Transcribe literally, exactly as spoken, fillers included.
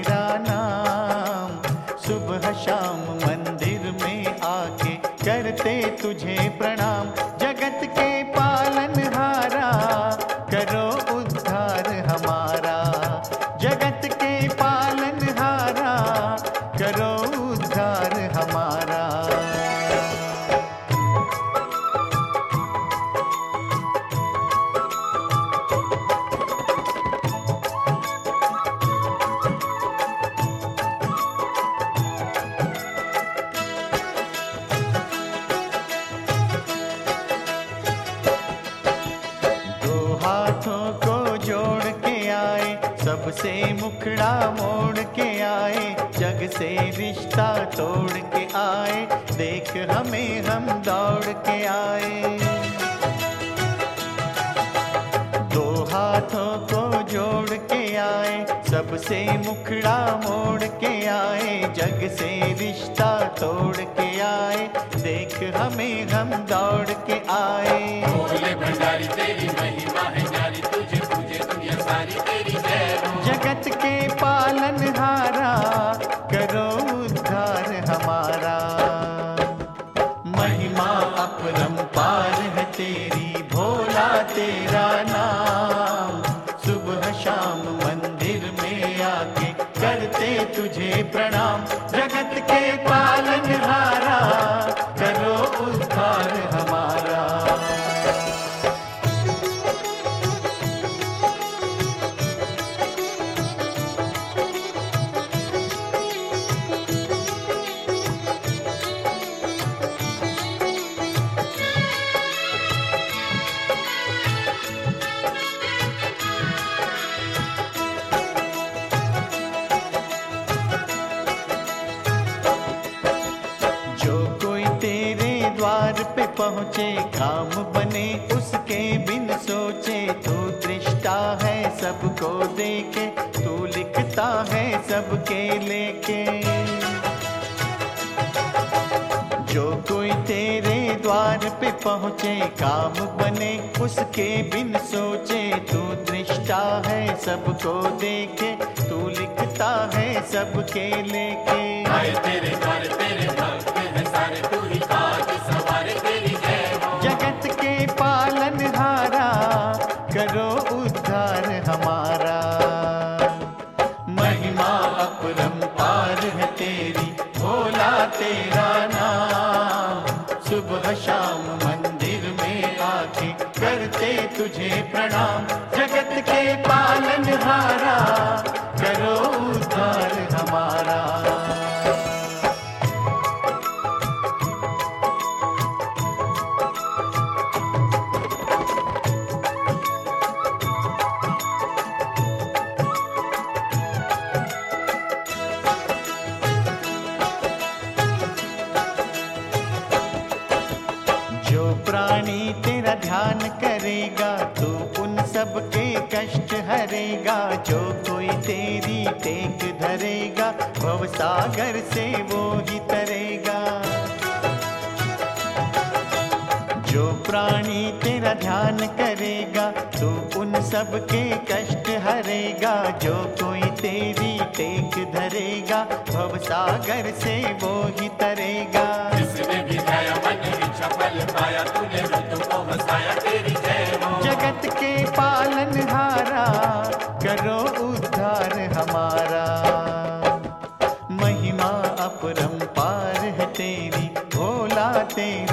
तेरा नाम। सुबह शाम मंदिर में आके करते तुझे प्रणाम। जगत के पालनहारा करो उद्धार हमारा। जगत के पालनहारा करो उद्धार हमारा। हाथों को जोड़ के आए, सबसे मुखड़ा मोड़ के आए। जग से रिश्ता तोड़ के आए, देख हमें हम दौड़ के आए। दो हाथों को जोड़ के आए, सबसे मुखड़ा मोड़ के आए। जग से रिश्ता तोड़ के आए, देख हमें हम दौड़ के आए। बोले भंडारी तेरी महिमा है न्यारी, तुझे पूजे दुनिया सारी तेरी जय हो। जगत के पालनहारा करो उद्धार हमारा। महिमा अपरंपार है तेरी, भोला तेरा नाम। सुबह शाम मंदिर में आके करते तुझे प्रणाम। जगत के पालनहारा करो उद्धार हमारा। द्वार पे पहुँचे काम बने उसके बिन सोचे। तू दृष्टा है सबको देखे, तू लिखता है सबके लेके। जो कोई तेरे द्वार पे पहुँचे काम बने उसके बिन सोचे। तू दृष्टा है सबको देखे, तू लिखता है सबके लेके। आए तेरे द्वार तेरे भक्त हैं सारे, तू ही काज सवारे तेरी जय हो। जगत के पालनहारा करो उद्धार हमारा। महिमा अपरंपार है तेरी, भोला तेरा नाम। सुबह शाम मंदिर में आके करते तुझे प्रणाम। जगत के पालनहारा करो उद्धार हमारा। प्राणी तेरा ध्यान करेगा, तू उन सब के कष्ट हरेगा। जो कोई तेरी टेक धरेगा, भव सागर से वो ही तरेगा। जो प्राणी तेरा ध्यान करेगा, तू उन सब के कष्ट हरेगा। जो कोई तेरी टेक धरेगा, भव सागर से वो ही तरेगा। जिसने भी ध्याया मन इच्छा फल पाया, तूने रुद्र को हंसाया तेरी जय हो। जगत के पालनहारा करो उद्धार हमारा। महिमा अपरंपार है तेरी, भोला तेरा